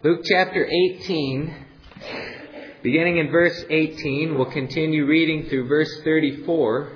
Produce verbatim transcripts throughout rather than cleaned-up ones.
Luke chapter eighteen, beginning in verse eighteen, we'll continue reading through verse thirty-four.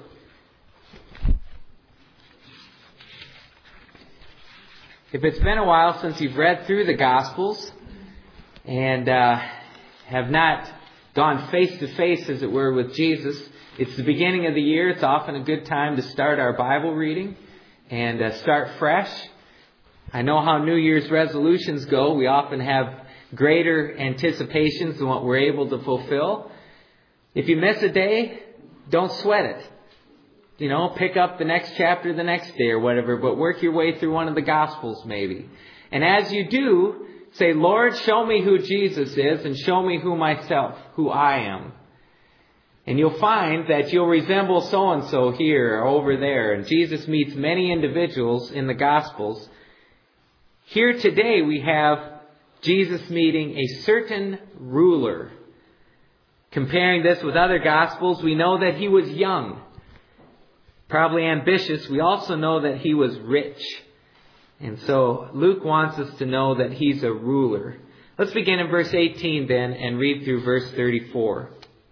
If it's been a while since you've read through the Gospels and uh, have not gone face to face, as it were, with Jesus, it's the beginning of the year. It's often a good time to start our Bible reading and uh, start fresh. I know how New Year's resolutions go. We often have greater anticipations than what we're able to fulfill. If you miss a day, don't sweat it. You know, pick up the next chapter the next day or whatever, but work your way through one of the Gospels maybe. And as you do, say, Lord, show me who Jesus is and show me who myself, who I am. And you'll find that you'll resemble so-and-so here or over there. And Jesus meets many individuals in the Gospels. Here today we have Jesus meeting a certain ruler. Comparing this with other Gospels, we know that he was young, probably ambitious. We also know that he was rich. And so Luke wants us to know that he's a ruler. Let's begin in verse eighteen then and read through verse thirty-four.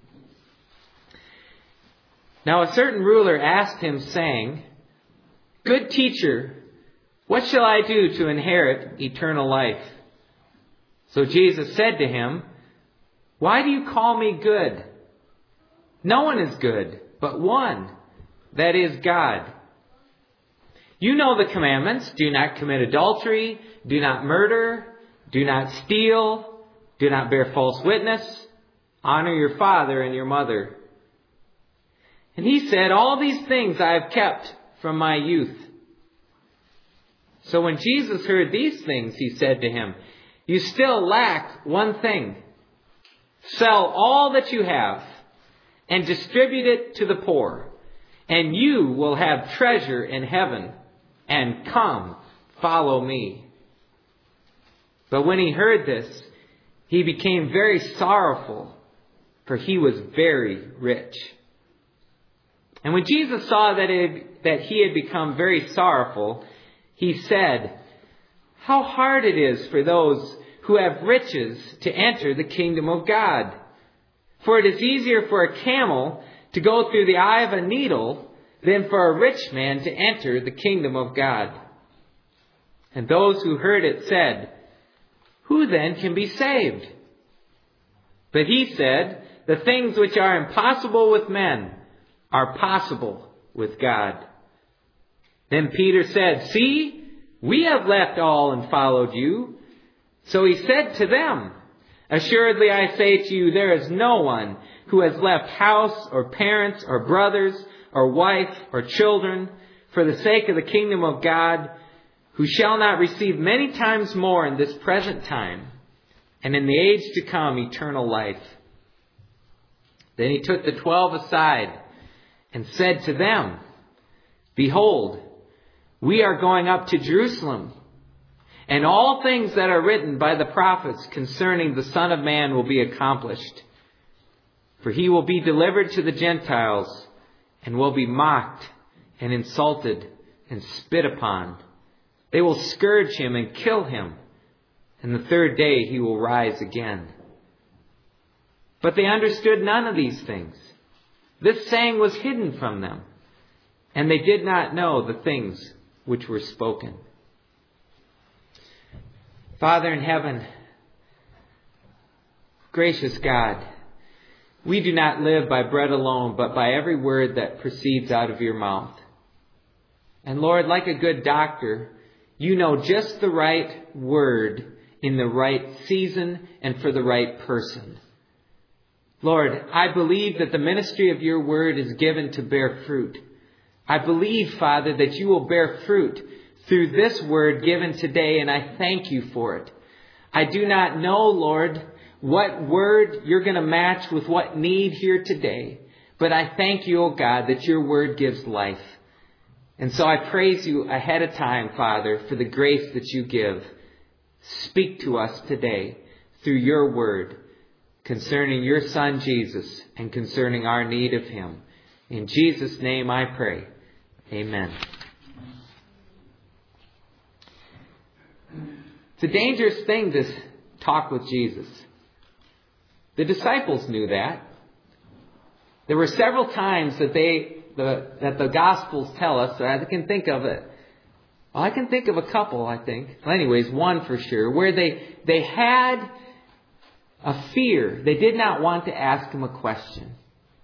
Now a certain ruler asked him, saying, Good teacher, what shall I do to inherit eternal life? So Jesus said to him, Why do you call me good? No one is good, but one, that is God. You know the commandments. Do not commit adultery. Do not murder. Do not steal. Do not bear false witness. Honor your father and your mother. And he said, All these things I have kept from my youth. So when Jesus heard these things, he said to him, You still lack one thing. Sell all that you have and distribute it to the poor, and you will have treasure in heaven. And come, follow me. But when he heard this, he became very sorrowful, for he was very rich. And when Jesus saw that, it, that he had become very sorrowful, he said, How hard it is for those who have riches to enter the kingdom of God. For it is easier for a camel to go through the eye of a needle than for a rich man to enter the kingdom of God. And those who heard it said, Who then can be saved? But he said, The things which are impossible with men are possible with God. Then Peter said, See, we have left all and followed you. So he said to them, Assuredly I say to you, there is no one who has left house or parents or brothers or wife or children for the sake of the kingdom of God, who shall not receive many times more in this present time, and in the age to come eternal life. Then he took the twelve aside and said to them, Behold, we are going up to Jerusalem, and all things that are written by the prophets concerning the Son of Man will be accomplished. For he will be delivered to the Gentiles, and will be mocked and insulted and spit upon. They will scourge him and kill him, and the third day he will rise again. But they understood none of these things. This saying was hidden from them, and they did not know the things which were spoken. Father in heaven, gracious God, we do not live by bread alone, but by every word that proceeds out of your mouth. And Lord, like a good doctor, you know just the right word in the right season and for the right person. Lord, I believe that the ministry of your word is given to bear fruit. I believe, Father, that you will bear fruit through this word given today, and I thank you for it. I do not know, Lord, what word you're going to match with what need here today, but I thank you, O God, that your word gives life. And so I praise you ahead of time, Father, for the grace that you give. Speak to us today through your word concerning your Son, Jesus, and concerning our need of him. In Jesus' name I pray. Amen. It's a dangerous thing to talk with Jesus. The disciples knew that. There were several times that they the that the Gospels tell us, that I can think of it. Well, I can think of a couple, I think. Well, anyways, one for sure, where they they had a fear. They did not want to ask him a question.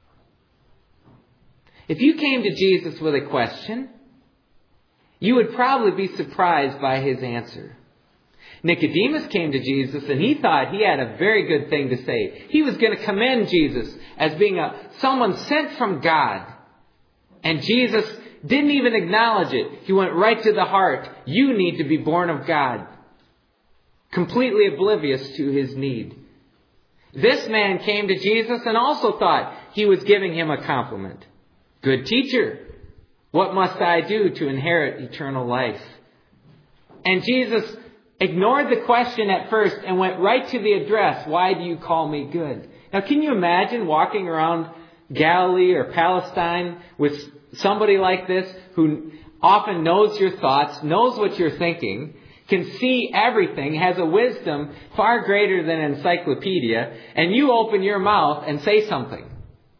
If you came to Jesus with a question, you would probably be surprised by his answer. Nicodemus came to Jesus and he thought he had a very good thing to say. He was going to commend Jesus as being a someone sent from God. And Jesus didn't even acknowledge it. He went right to the heart. You need to be born of God. Completely oblivious to his need. This man came to Jesus and also thought he was giving him a compliment. Good teacher, what must I do to inherit eternal life? And Jesus ignored the question at first and went right to the address. Why do you call me good? Now, can you imagine walking around Galilee or Palestine with somebody like this who often knows your thoughts, knows what you're thinking, can see everything, has a wisdom far greater than an encyclopedia, and you open your mouth and say something?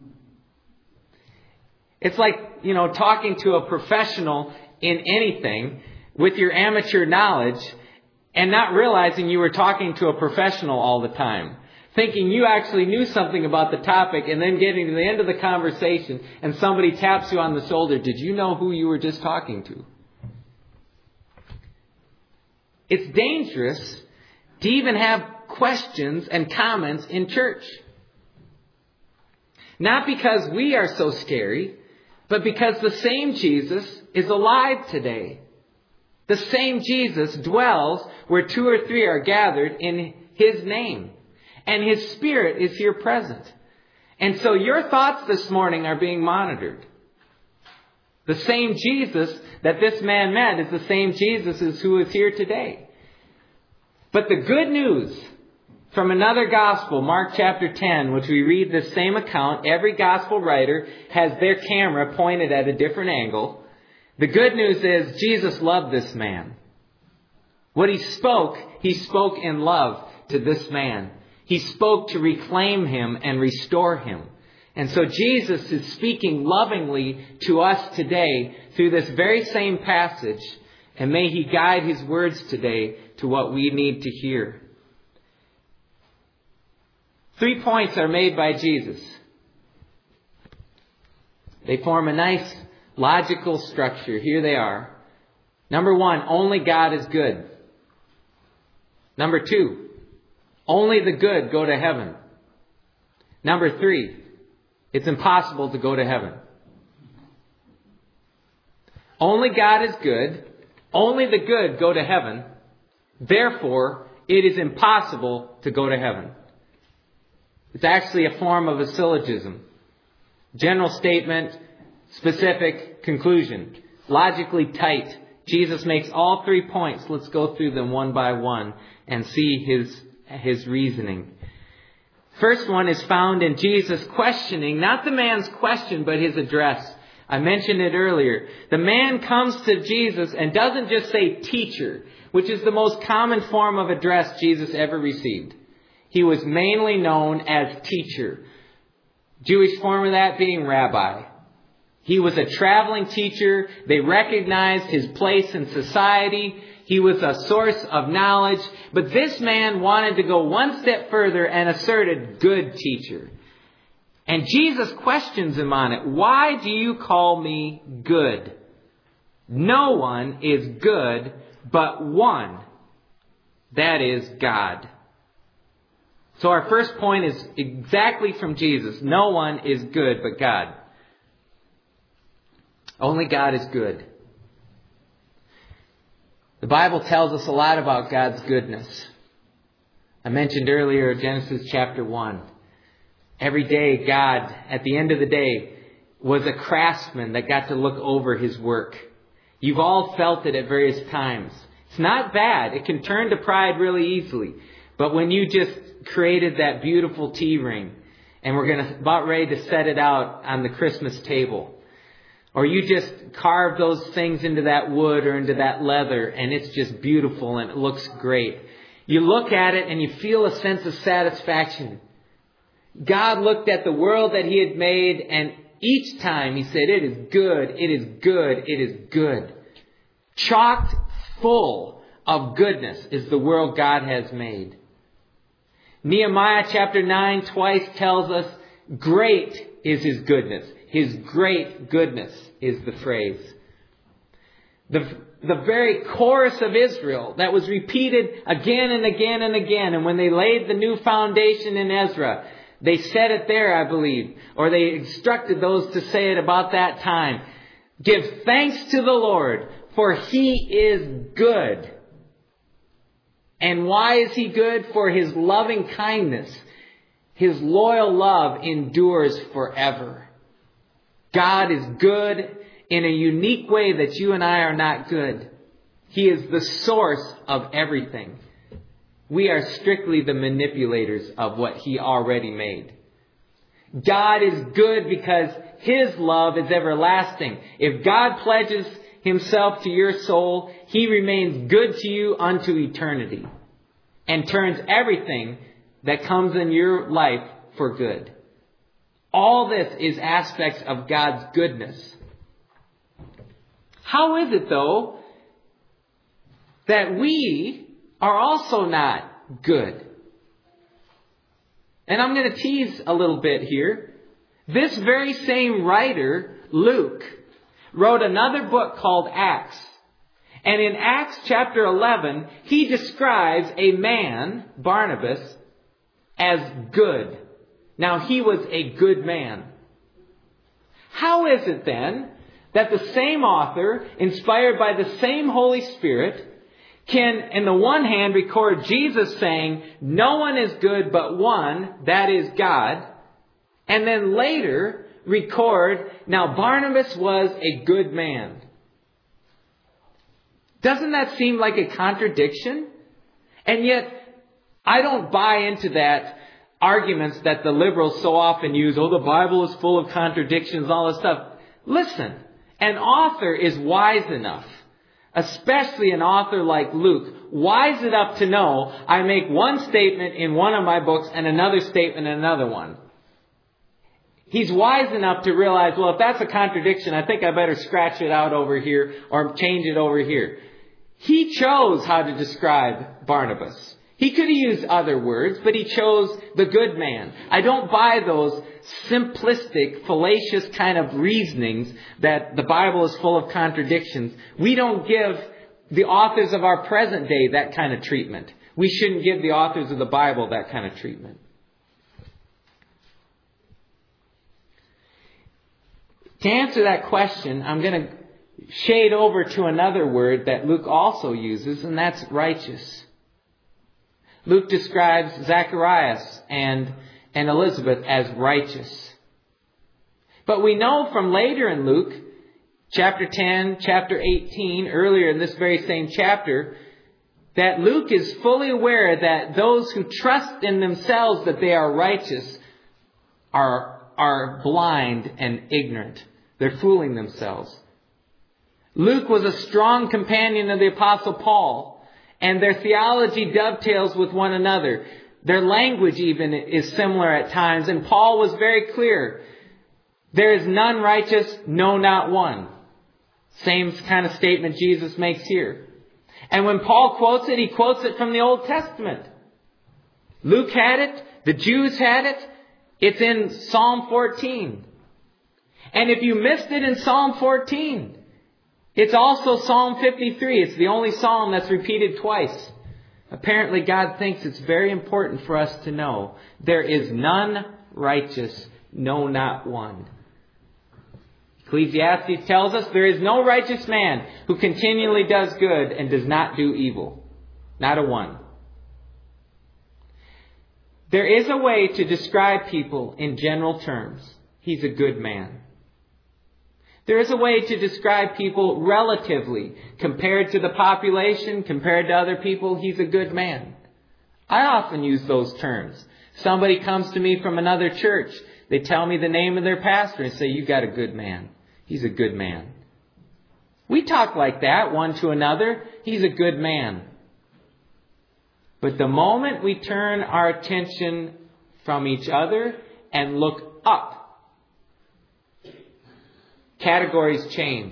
It's like, you know, talking to a professional in anything with your amateur knowledge and not realizing you were talking to a professional all the time. Thinking you actually knew something about the topic and then getting to the end of the conversation and somebody taps you on the shoulder. Did you know who you were just talking to? It's dangerous to even have questions and comments in church. Not because we are so scary, but because the same Jesus is alive today. The same Jesus dwells where two or three are gathered in his name. And his Spirit is here present. And so your thoughts this morning are being monitored. The same Jesus that this man met is the same Jesus as who is here today. But the good news from another gospel, Mark chapter ten, which we read the same account, every gospel writer has their camera pointed at a different angle. The good news is Jesus loved this man. What he spoke, he spoke in love to this man. He spoke to reclaim him and restore him. And so Jesus is speaking lovingly to us today through this very same passage. And may he guide his words today to what we need to hear. Three points are made by Jesus. They form a nice logical structure. Here they are. Number one, only God is good. Number two, only the good go to heaven. Number three, it's impossible to go to heaven. Only God is good. Only the good go to heaven. Therefore, it is impossible to go to heaven. It's actually a form of a syllogism. General statement, specific conclusion. Logically tight. Jesus makes all three points. Let's go through them one by one and see his, his reasoning. First one is found in Jesus questioning, not the man's question, but his address. I mentioned it earlier. The man comes to Jesus and doesn't just say teacher, which is the most common form of address Jesus ever received. He was mainly known as teacher. Jewish form of that being rabbi. He was a traveling teacher. They recognized his place in society. He was a source of knowledge. But this man wanted to go one step further and asserted good teacher. And Jesus questions him on it. Why do you call me good? No one is good but one. That is God. So our first point is exactly from Jesus. No one is good but God. Only God is good. The Bible tells us a lot about God's goodness. I mentioned earlier Genesis chapter one. Every day God, at the end of the day, was a craftsman that got to look over his work. You've all felt it at various times. It's not bad. It can turn to pride really easily. But when you just created that beautiful tea ring and we're going to about ready to set it out on the Christmas table, or you just carve those things into that wood or into that leather and it's just beautiful and it looks great. You look at it and you feel a sense of satisfaction. God looked at the world that He had made, and each time He said, it is good, it is good, it is good. Chocked full of goodness is the world God has made. Nehemiah chapter nine twice tells us, great is His goodness. His great goodness is the phrase. The, the very chorus of Israel that was repeated again and again and again. And when they laid the new foundation in Ezra, they said it there, I believe. Or they instructed those to say it about that time. Give thanks to the Lord, for He is good. And why is He good? For His loving kindness. His loyal love endures forever. God is good in a unique way that you and I are not good. He is the source of everything. We are strictly the manipulators of what He already made. God is good because His love is everlasting. If God pledges Himself to your soul, He remains good to you unto eternity and turns everything that comes in your life for good. All this is aspects of God's goodness. How is it, though, that we are also not good? And I'm going to tease a little bit here. This very same writer, Luke, wrote another book called Acts. And in Acts chapter eleven, he describes a man, Barnabas, as good. Now, he was a good man. How is it then that the same author, inspired by the same Holy Spirit, can, in the one hand, record Jesus saying, no one is good but one, that is God, and then later record, now Barnabas was a good man? Doesn't that seem like a contradiction? And yet, I don't buy into that arguments that the liberals so often use. Oh, the Bible is full of contradictions, all this stuff. Listen, an author is wise enough, especially an author like Luke, wise enough to know I make one statement in one of my books and another statement in another one. He's wise enough to realize, well, if that's a contradiction, I think I better scratch it out over here or change it over here. He chose how to describe Barnabas. He could have used other words, but he chose the good man. I don't buy those simplistic, fallacious kind of reasonings that the Bible is full of contradictions. We don't give the authors of our present day that kind of treatment. We shouldn't give the authors of the Bible that kind of treatment. To answer that question, I'm going to shade over to another word that Luke also uses, and that's righteous. Luke describes Zacharias and, and Elizabeth as righteous. But we know from later in Luke, chapter ten, chapter eighteen, earlier in this very same chapter, that Luke is fully aware that those who trust in themselves that they are righteous are, are blind and ignorant. They're fooling themselves. Luke was a strong companion of the Apostle Paul. And their theology dovetails with one another. Their language even is similar at times. And Paul was very clear. There is none righteous, no, not one. Same kind of statement Jesus makes here. And when Paul quotes it, he quotes it from the Old Testament. Luke had it. The Jews had it. It's in Psalm fourteen. And if you missed it in Psalm fourteen, it's also Psalm fifty-three. It's the only psalm that's repeated twice. Apparently, God thinks it's very important for us to know there is none righteous, no, not one. Ecclesiastes tells us there is no righteous man who continually does good and does not do evil. Not a one. There is a way to describe people in general terms. He's a good man. There is a way to describe people relatively. Compared to the population, compared to other people, he's a good man. I often use those terms. Somebody comes to me from another church. They tell me the name of their pastor and say, you got a good man. He's a good man. We talk like that, one to another. He's a good man. But the moment we turn our attention from each other and look up, categories change.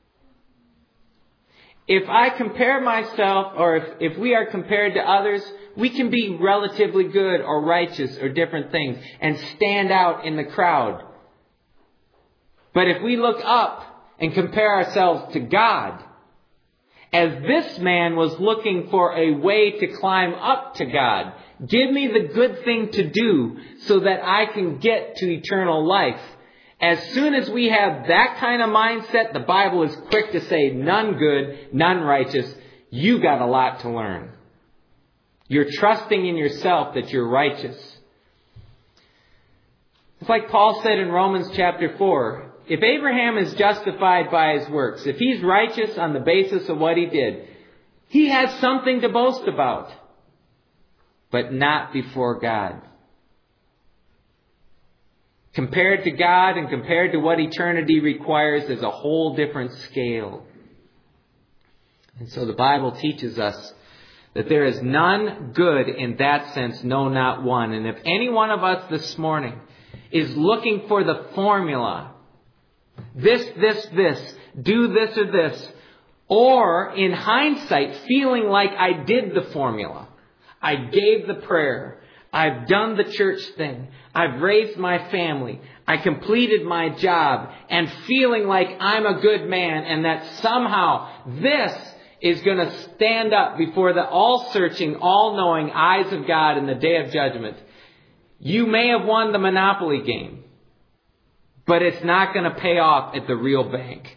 If I compare myself, or if, if we are compared to others, we can be relatively good or righteous or different things and stand out in the crowd. But if we look up and compare ourselves to God, as this man was looking for a way to climb up to God, give me the good thing to do so that I can get to eternal life. As soon as we have that kind of mindset, the Bible is quick to say, none good, none righteous. You got a lot to learn. You're trusting in yourself that you're righteous. It's like Paul said in Romans chapter four. If Abraham is justified by his works, if he's righteous on the basis of what he did, he has something to boast about. But not before God. Compared to God and compared to what eternity requires, there's a whole different scale. And so the Bible teaches us that there is none good in that sense, no, not one. And if any one of us this morning is looking for the formula, this, this, this, do this or this, or in hindsight feeling like I did the formula, I gave the prayer, I've done the church thing, I've raised my family, I completed my job, and feeling like I'm a good man and that somehow this is going to stand up before the all-searching, all-knowing eyes of God in the day of judgment. You may have won the Monopoly game, but it's not going to pay off at the real bank.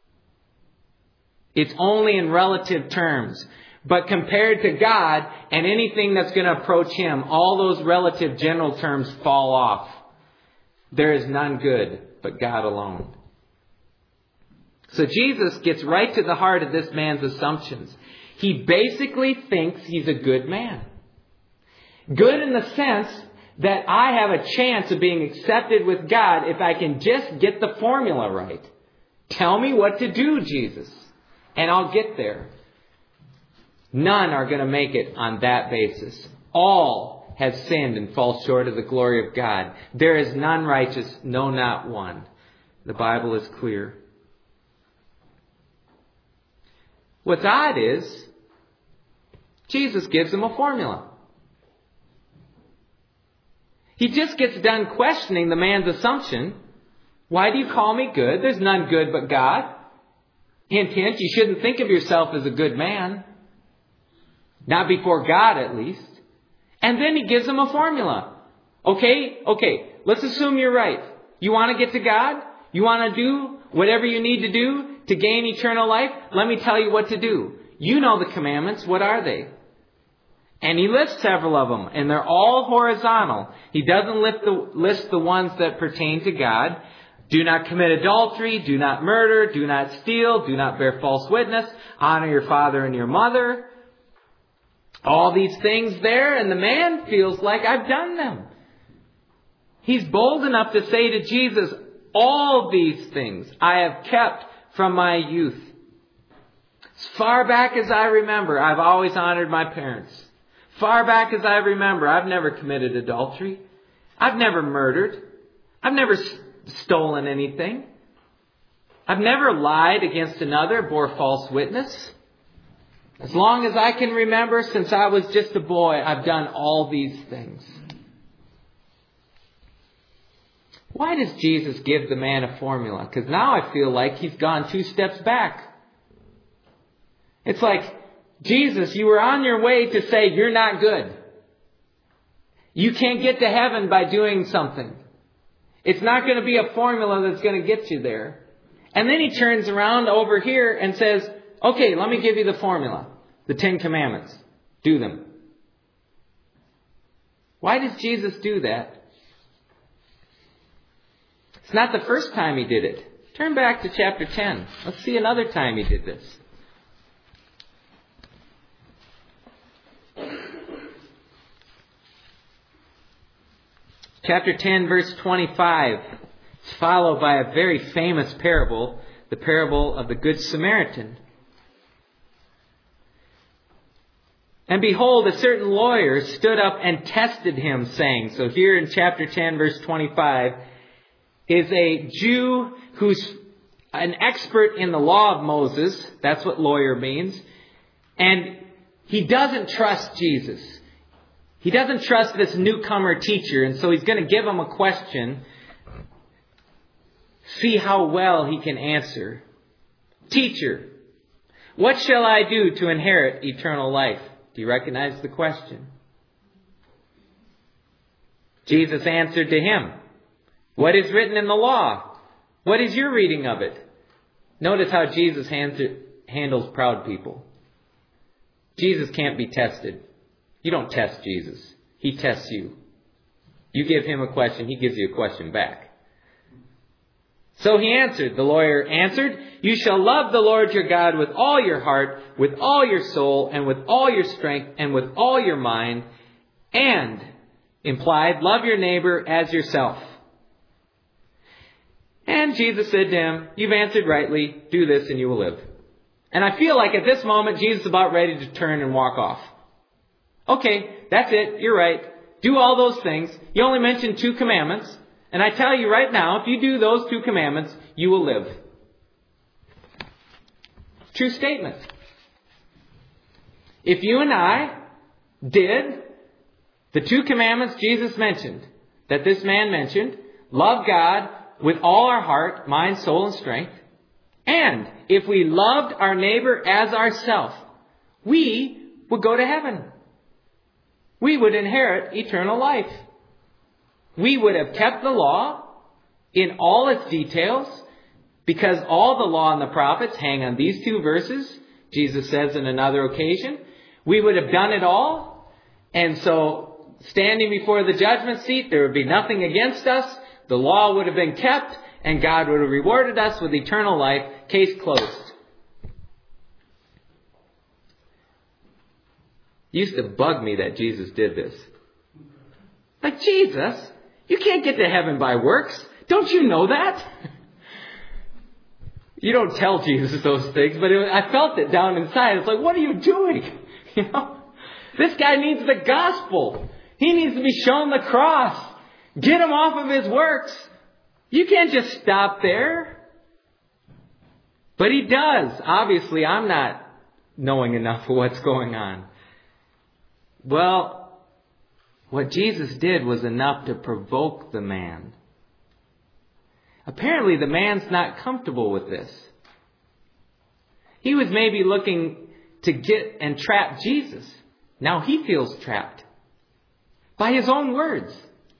It's only in relative terms. But compared to God and anything that's going to approach Him, all those relative general terms fall off. There is none good but God alone. So Jesus gets right to the heart of this man's assumptions. He basically thinks he's a good man. Good in the sense that I have a chance of being accepted with God if I can just get the formula right. Tell me what to do, Jesus, and I'll get there. None are going to make it on that basis. All have sinned and fall short of the glory of God. There is none righteous, no, not one. The Bible is clear. What's odd is, Jesus gives him a formula. He just gets done questioning the man's assumption. Why do you call me good? There's none good but God. Hint, hint, you shouldn't think of yourself as a good man. Not before God, at least. And then he gives him a formula. Okay, okay, let's assume you're right. You want to get to God? You want to do whatever you need to do to gain eternal life? Let me tell you what to do. You know the commandments. What are they? And he lists several of them, and they're all horizontal. He doesn't list the, list the ones that pertain to God. Do not commit adultery. Do not murder. Do not steal. Do not bear false witness. Honor your father and your mother. All these things there, and the man feels like I've done them. He's bold enough to say to Jesus, all these things I have kept from my youth. As far back as I remember, I've always honored my parents. Far back as I remember, I've never committed adultery. I've never murdered. I've never stolen anything. I've never lied against another, bore false witness. As long as I can remember, since I was just a boy, I've done all these things. Why does Jesus give the man a formula? Because now I feel like he's gone two steps back. It's like, Jesus, you were on your way to say you're not good. You can't get to heaven by doing something. It's not going to be a formula that's going to get you there. And then he turns around over here and says, okay, let me give you the formula. The Ten Commandments. Do them. Why does Jesus do that? It's not the first time he did it. Turn back to chapter ten. Let's see another time he did this. Chapter ten, verse twenty-five. It's followed by a very famous parable, the parable of the Good Samaritan. And behold, a certain lawyer stood up and tested him, saying, so here in chapter ten, verse twenty-five, is a Jew who's an expert in the law of Moses. That's what lawyer means. And he doesn't trust Jesus. He doesn't trust this newcomer teacher. And so he's going to give him a question. See how well he can answer. Teacher, what shall I do to inherit eternal life? Do you recognize the question? Jesus answered to him, what is written in the law? What is your reading of it? Notice how Jesus handles proud people. Jesus can't be tested. You don't test Jesus. He tests you. You give him a question, he gives you a question back. So he answered, the lawyer answered, you shall love the Lord your God with all your heart, with all your soul, and with all your strength, and with all your mind, and, implied, love your neighbor as yourself. And Jesus said to him, you've answered rightly, do this and you will live. And I feel like at this moment, Jesus is about ready to turn and walk off. Okay, that's it, you're right. Do all those things. You only mentioned two commandments. And I tell you right now, if you do those two commandments, you will live. True statement. If you and I did the two commandments Jesus mentioned, that this man mentioned, love God with all our heart, mind, soul, and strength, and if we loved our neighbor as ourselves, we would go to heaven. We would inherit eternal life. We would have kept the law in all its details, because all the law and the prophets hang on these two verses, Jesus says in another occasion. We would have done it all. And so, standing before the judgment seat, there would be nothing against us. The law would have been kept, and God would have rewarded us with eternal life. Case closed. It used to bug me that Jesus did this. Like, Jesus, you can't get to heaven by works. Don't you know that? You don't tell Jesus those things, but it, I felt it down inside. It's like, what are you doing? You know, this guy needs the gospel. He needs to be shown the cross. Get him off of his works. You can't just stop there. But he does. Obviously, I'm not knowing enough of what's going on. Well, what Jesus did was enough to provoke the man. Apparently, the man's not comfortable with this. He was maybe looking to get and trap Jesus. Now he feels trapped by his own words.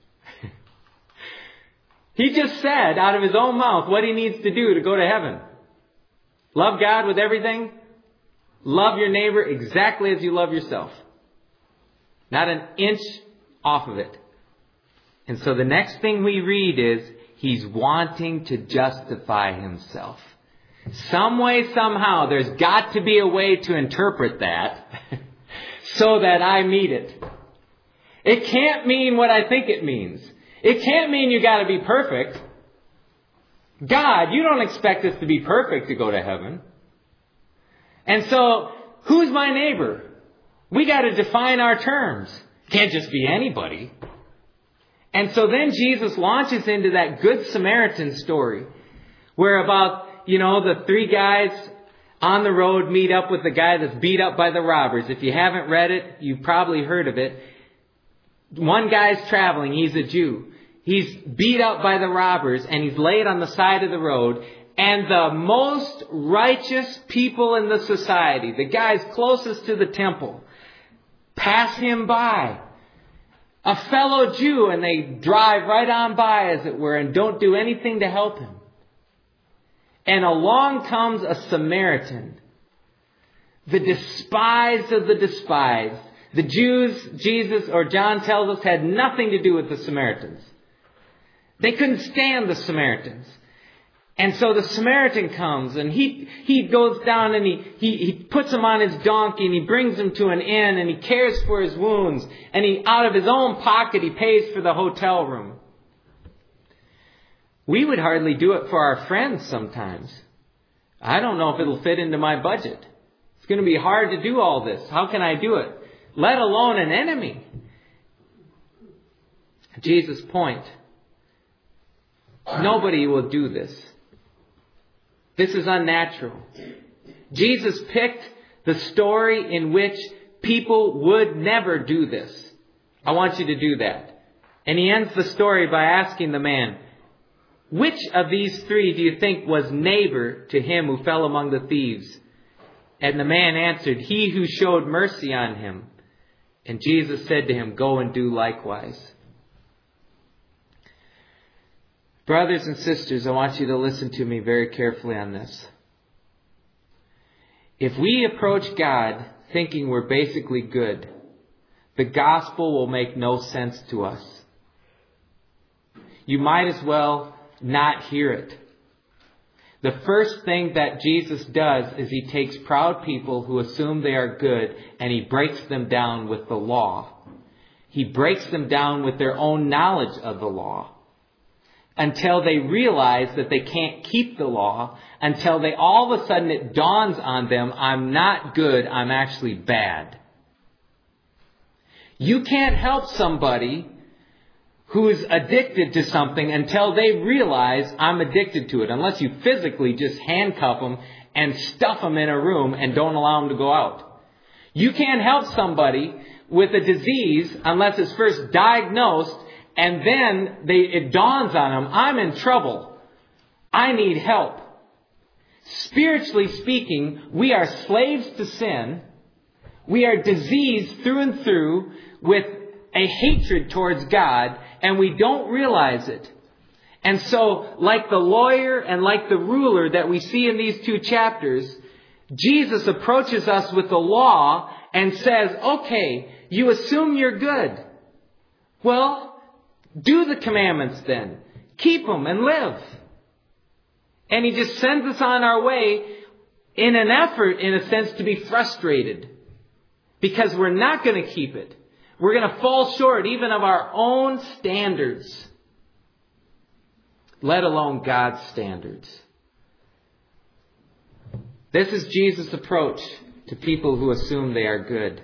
He just said out of his own mouth what he needs to do to go to heaven. Love God with everything. Love your neighbor exactly as you love yourself. Not an inch off of it. And so the next thing we read is he's wanting to justify himself. Some way, somehow, there's got to be a way to interpret that so that I meet it. It can't mean what I think it means. It can't mean you got to be perfect. God, you don't expect us to be perfect to go to heaven. And so, who's my neighbor? We got to define our terms. Can't just be anybody. And so then Jesus launches into that Good Samaritan story, where about, you know, the three guys on the road meet up with the guy that's beat up by the robbers. If you haven't read it, you've probably heard of it. One guy's traveling. He's a Jew. He's beat up by the robbers, and he's laid on the side of the road. And the most righteous people in the society, the guys closest to the temple, pass him by. A fellow Jew, and they drive right on by, as it were, and don't do anything to help him. And along comes a Samaritan, the despised of the despised. The Jews, Jesus or John tells us, had nothing to do with the Samaritans. They couldn't stand the Samaritans. And so the Samaritan comes, and he, he goes down and he, he, he puts him on his donkey, and he brings him to an inn, and he cares for his wounds, and he, out of his own pocket, he pays for the hotel room. We would hardly do it for our friends sometimes. I don't know if it'll fit into my budget. It's going to be hard to do all this. How can I do it? let alone an enemy. Jesus' point. Nobody will do this. This is unnatural. Jesus picked the story in which people would never do this. I want you to do that. And he ends the story by asking the man, which of these three do you think was neighbor to him who fell among the thieves? And the man answered, he who showed mercy on him. And Jesus said to him, go and do likewise. Brothers and sisters, I want you to listen to me very carefully on this. If we approach God thinking we're basically good, the gospel will make no sense to us. You might as well not hear it. The first thing that Jesus does is he takes proud people who assume they are good and he breaks them down with the law. He breaks them down with their own knowledge of the law until they realize that they can't keep the law, until they all of a sudden it dawns on them, I'm not good, I'm actually bad. You can't help somebody who is addicted to something until they realize I'm addicted to it. Unless you physically just handcuff them and stuff them in a room and don't allow them to go out. You can't help somebody with a disease unless it's first diagnosed and then they, it dawns on them, I'm in trouble. I need help. Spiritually speaking, we are slaves to sin. We are diseased through and through with a hatred towards God, and we don't realize it. And so, like the lawyer and like the ruler that we see in these two chapters, Jesus approaches us with the law and says, okay, you assume you're good. Well, do the commandments then. Keep them and live. And he just sends us on our way in an effort, in a sense, to be frustrated. Because we're not going to keep it. We're going to fall short even of our own standards, let alone God's standards. This is Jesus' approach to people who assume they are good.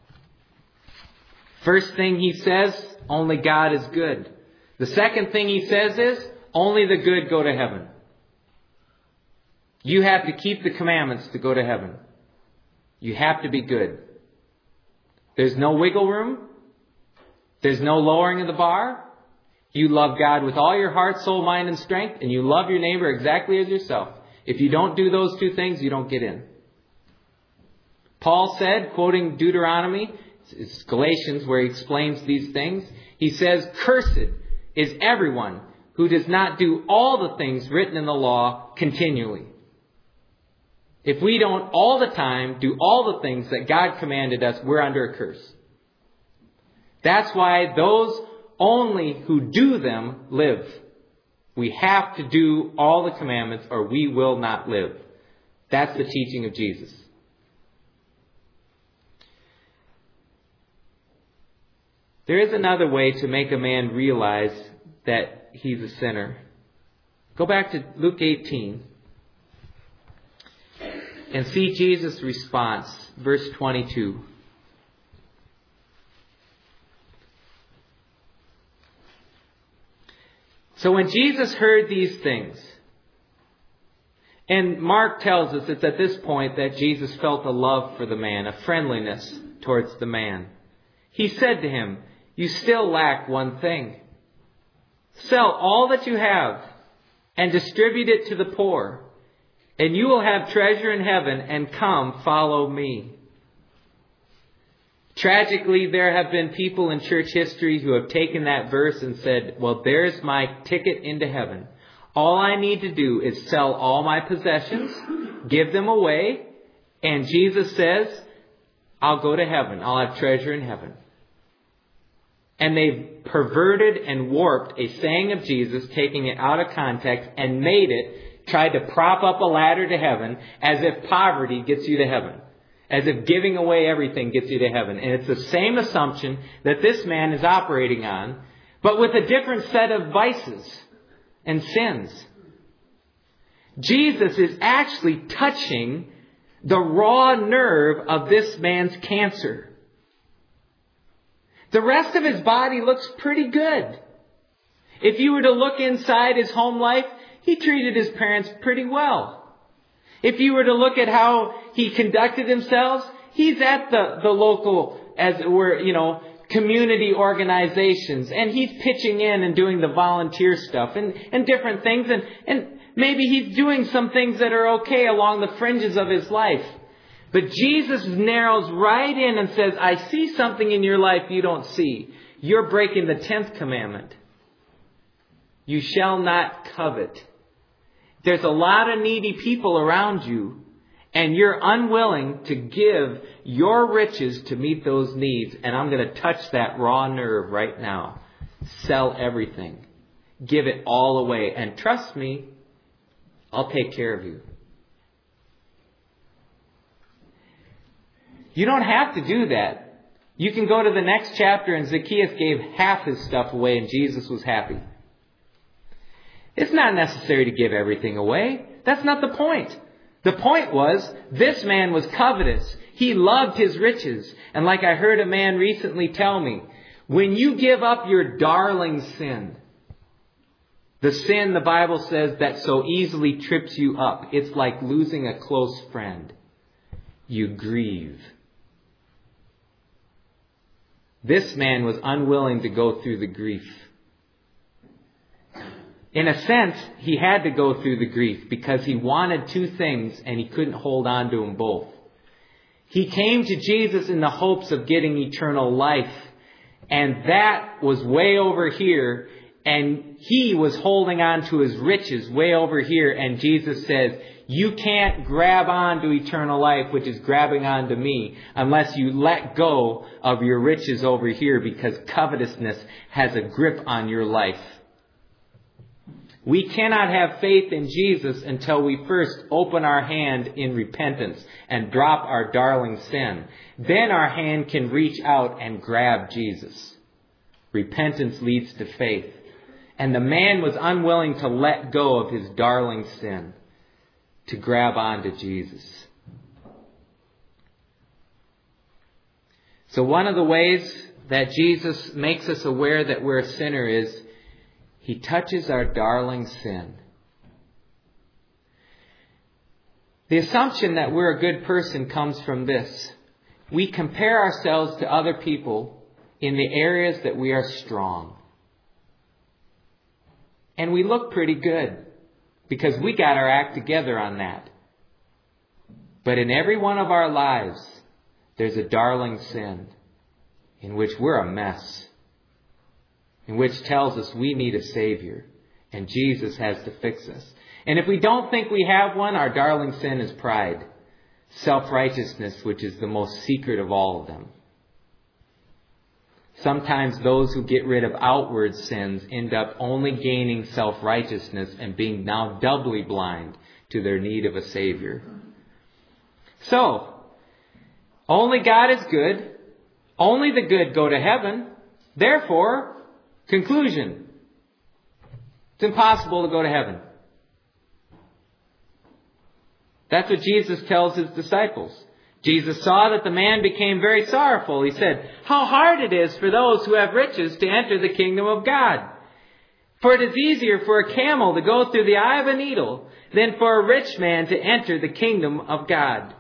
First thing he says, only God is good. The second thing he says is, only the good go to heaven. You have to keep the commandments to go to heaven. You have to be good. There's no wiggle room. There's no lowering of the bar. You love God with all your heart, soul, mind, and strength, and you love your neighbor exactly as yourself. If you don't do those two things, you don't get in. Paul said, quoting Deuteronomy, it's Galatians where he explains these things, he says, cursed is everyone who does not do all the things written in the law continually. If we don't all the time do all the things that God commanded us, we're under a curse. That's why those only who do them live. We have to do all the commandments or we will not live. That's the teaching of Jesus. There is another way to make a man realize that he's a sinner. Go back to Luke eighteen and see Jesus' response, verse twenty-two. So when Jesus heard these things, and Mark tells us it's at this point that Jesus felt a love for the man, a friendliness towards the man. He said to him, you still lack one thing. Sell all that you have and distribute it to the poor, and you will have treasure in heaven, and come, follow me. Tragically, there have been people in church history who have taken that verse and said, well, there's my ticket into heaven. All I need to do is sell all my possessions, give them away, and Jesus says, I'll go to heaven. I'll have treasure in heaven. And they've perverted and warped a saying of Jesus, taking it out of context, and made it, tried to prop up a ladder to heaven as if poverty gets you to heaven. As if giving away everything gets you to heaven. And it's the same assumption that this man is operating on, but with a different set of vices and sins. Jesus is actually touching the raw nerve of this man's cancer. The rest of his body looks pretty good. If you were to look inside his home life, he treated his parents pretty well. If you were to look at how he conducted himself, he's at the, the local, as it were, you know, community organizations, and he's pitching in and doing the volunteer stuff and, and different things, and, and maybe he's doing some things that are okay along the fringes of his life. But Jesus narrows right in and says, I see something in your life you don't see. You're breaking the tenth commandment. You shall not covet. There's a lot of needy people around you, and you're unwilling to give your riches to meet those needs. And I'm going to touch that raw nerve right now. Sell everything. Give it all away. And trust me, I'll take care of you. You don't have to do that. You can go to the next chapter, and Zacchaeus gave half his stuff away, and Jesus was happy. It's not necessary to give everything away. That's not the point. The point was, this man was covetous. He loved his riches. And like I heard a man recently tell me, when you give up your darling sin, the sin the Bible says that so easily trips you up, it's like losing a close friend. You grieve. This man was unwilling to go through the grief. In a sense, he had to go through the grief because he wanted two things and he couldn't hold on to them both. He came to Jesus in the hopes of getting eternal life, and that was way over here, and he was holding on to his riches way over here, and Jesus says, you can't grab on to eternal life, which is grabbing on to me, unless you let go of your riches over here, because covetousness has a grip on your life. We cannot have faith in Jesus until we first open our hand in repentance and drop our darling sin. Then our hand can reach out and grab Jesus. Repentance leads to faith. And the man was unwilling to let go of his darling sin to grab onto Jesus. So one of the ways that Jesus makes us aware that we're a sinner is He touches our darling sin. The assumption that we're a good person comes from this. We compare ourselves to other people in the areas that we are strong. And we look pretty good because we got our act together on that. But in every one of our lives, there's a darling sin in which we're a mess, in which tells us we need a Savior, and Jesus has to fix us. And if we don't think we have one, our darling sin is pride, self-righteousness, which is the most secret of all of them. Sometimes those who get rid of outward sins end up only gaining self-righteousness and being now doubly blind to their need of a Savior. So, only God is good. Only the good go to heaven. Therefore, conclusion, it's impossible to go to heaven. That's what Jesus tells his disciples. Jesus saw that the man became very sorrowful. He said, how hard it is for those who have riches to enter the kingdom of God. For it is easier for a camel to go through the eye of a needle than for a rich man to enter the kingdom of God.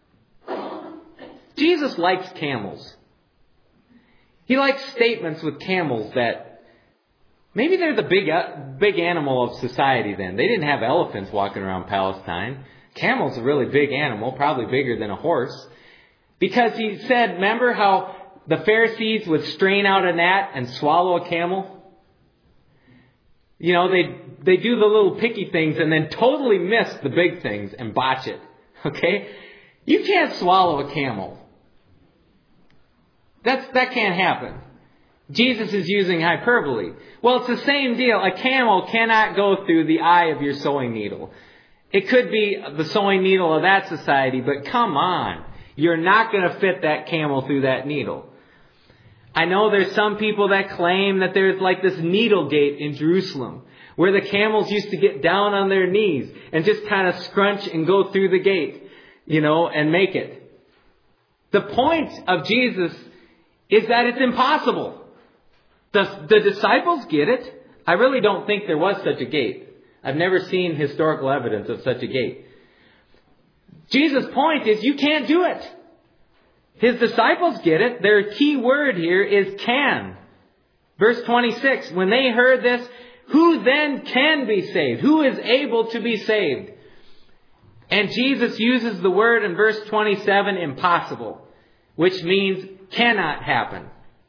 Jesus likes camels. He likes statements with camels that maybe they're the big, big animal of society then. They didn't have elephants walking around Palestine. Camel's a really big animal, probably bigger than a horse. Because he said, remember how the Pharisees would strain out a gnat and swallow a camel? You know, they they do the little picky things and then totally miss the big things and botch it. Okay? You can't swallow a camel. That's, that can't happen. Jesus is using hyperbole. Well, it's the same deal. A camel cannot go through the eye of your sewing needle. It could be the sewing needle of that society, but come on. You're not going to fit that camel through that needle. I know there's some people that claim that there's like this needle gate in Jerusalem where the camels used to get down on their knees and just kind of scrunch and go through the gate, you know, and make it. The point of Jesus is that it's impossible. The, the disciples get it. I really don't think there was such a gate. I've never seen historical evidence of such a gate. Jesus' point is you can't do it. His disciples get it. Their key word here is can. Verse twenty-six, when they heard this, who then can be saved? Who is able to be saved? And Jesus uses the word in verse twenty-seven, impossible, which means cannot happen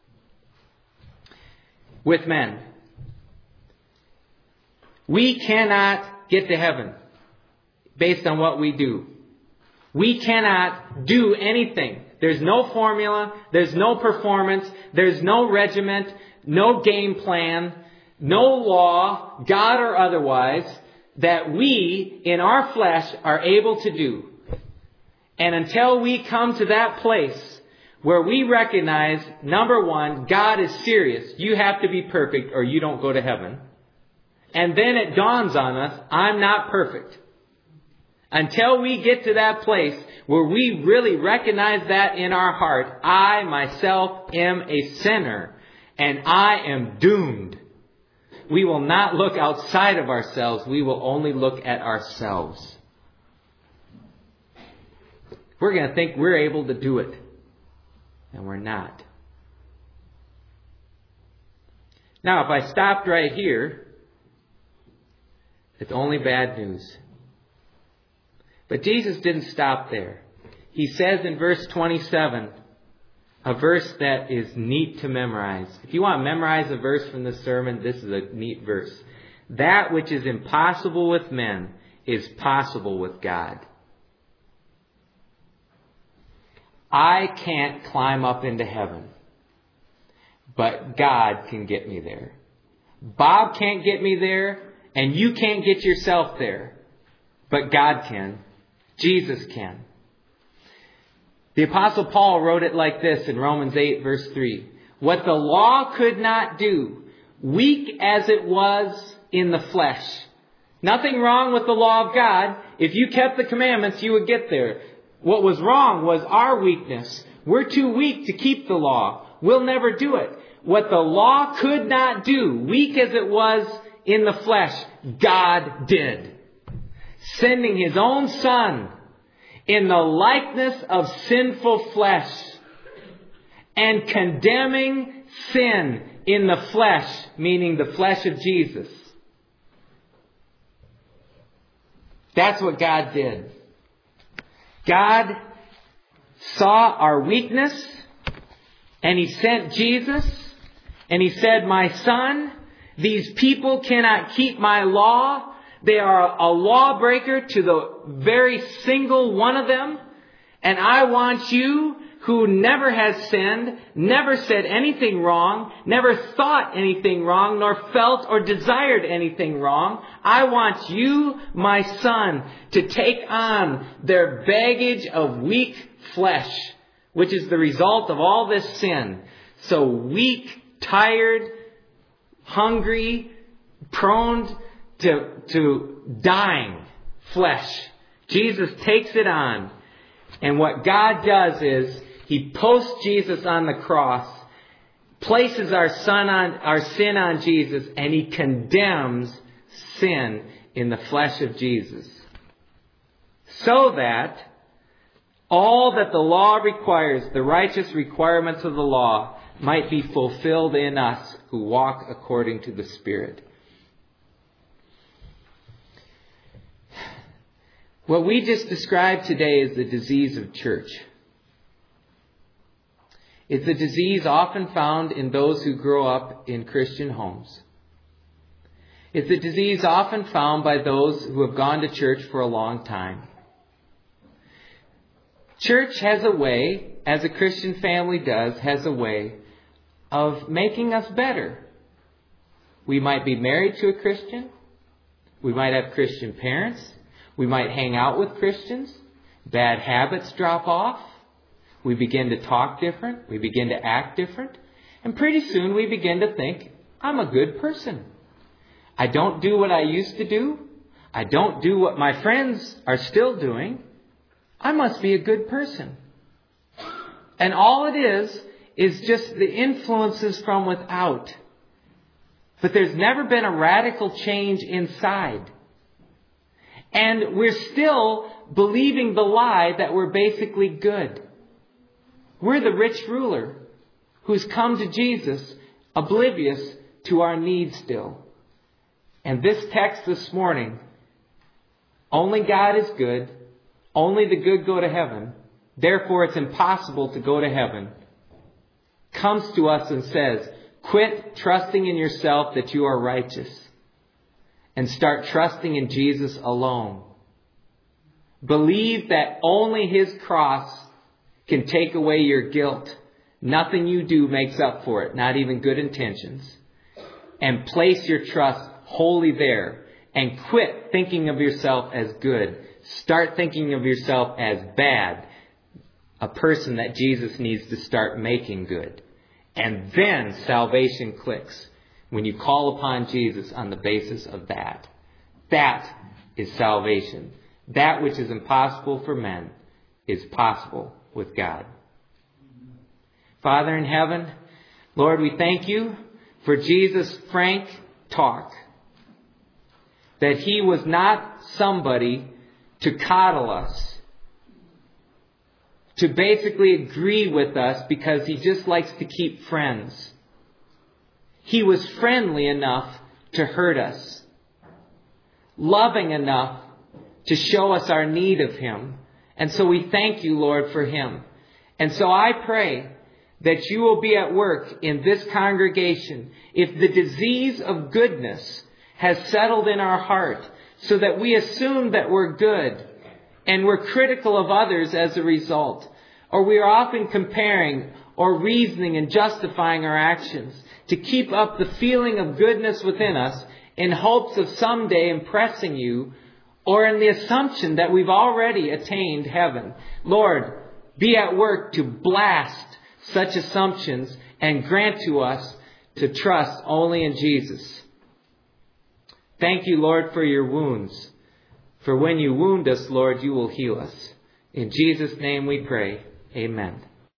with men. We cannot get to heaven based on what we do. We cannot do anything. There's no formula. There's no performance. There's no regiment, no game plan, no law, God or otherwise, that we in our flesh are able to do. And until we come to that place where we recognize, number one, God is serious. You have to be perfect or you don't go to heaven. And then it dawns on us, I'm not perfect. Until we get to that place where we really recognize that in our heart, I myself am a sinner and I am doomed. We will not look outside of ourselves. We will only look at ourselves. We're going to think we're able to do it. And we're not. Now, if I stopped right here, it's only bad news. But Jesus didn't stop there. He says in verse twenty-seven, a verse that is neat to memorize. If you want to memorize a verse from this sermon, this is a neat verse. That which is impossible with men is possible with God. I can't climb up into heaven, but God can get me there. Bob can't get me there, and you can't get yourself there, but God can. Jesus can. The Apostle Paul wrote it like this in Romans eight, verse three. What the law could not do, weak as it was in the flesh. Nothing wrong with the law of God. If you kept the commandments, you would get there. What was wrong was our weakness. We're too weak to keep the law. We'll never do it. What the law could not do, weak as it was in the flesh, God did. Sending His own Son in the likeness of sinful flesh and condemning sin in the flesh, meaning the flesh of Jesus. That's what God did. God saw our weakness and He sent Jesus and He said, my Son, these people cannot keep my law. They are a lawbreaker to the very single one of them. And I want you, who never has sinned, never said anything wrong, never thought anything wrong, nor felt or desired anything wrong. I want you, my Son, to take on their baggage of weak flesh, which is the result of all this sin. So weak, tired, hungry, prone to, to dying flesh. Jesus takes it on. And what God does is He posts Jesus on the cross, places our son on our sin on Jesus, and He condemns sin in the flesh of Jesus. So that all that the law requires, the righteous requirements of the law, might be fulfilled in us who walk according to the Spirit. What we just described today is the disease of church. It's a disease often found in those who grow up in Christian homes. It's a disease often found by those who have gone to church for a long time. Church has a way, as a Christian family does, has a way of making us better. We might be married to a Christian. We might have Christian parents. We might hang out with Christians. Bad habits drop off. We begin to talk different. We begin to act different. And pretty soon we begin to think, I'm a good person. I don't do what I used to do. I don't do what my friends are still doing. I must be a good person. And all it is, is just the influences from without. But there's never been a radical change inside. And we're still believing the lie that we're basically good. We're the rich ruler who's come to Jesus oblivious to our needs still. And this text this morning, only God is good, only the good go to heaven, therefore it's impossible to go to heaven, comes to us and says, quit trusting in yourself that you are righteous and start trusting in Jesus alone. Believe that only His cross can take away your guilt. Nothing you do makes up for it, not even good intentions. And place your trust wholly there and quit thinking of yourself as good. Start thinking of yourself as bad, a person that Jesus needs to start making good. And then salvation clicks when you call upon Jesus on the basis of that. That is salvation. That which is impossible for men is possible with God. Father in heaven, Lord, we thank you for Jesus' frank talk. That He was not somebody to coddle us, to basically agree with us because He just likes to keep friends. He was friendly enough to hurt us, loving enough to show us our need of Him. And so we thank you, Lord, for Him. And so I pray that you will be at work in this congregation if the disease of goodness has settled in our heart so that we assume that we're good and we're critical of others as a result. Or we are often comparing or reasoning and justifying our actions to keep up the feeling of goodness within us in hopes of someday impressing you, or in the assumption that we've already attained heaven. Lord, be at work to blast such assumptions and grant to us to trust only in Jesus. Thank you, Lord, for your wounds. For when you wound us, Lord, you will heal us. In Jesus' name we pray. Amen.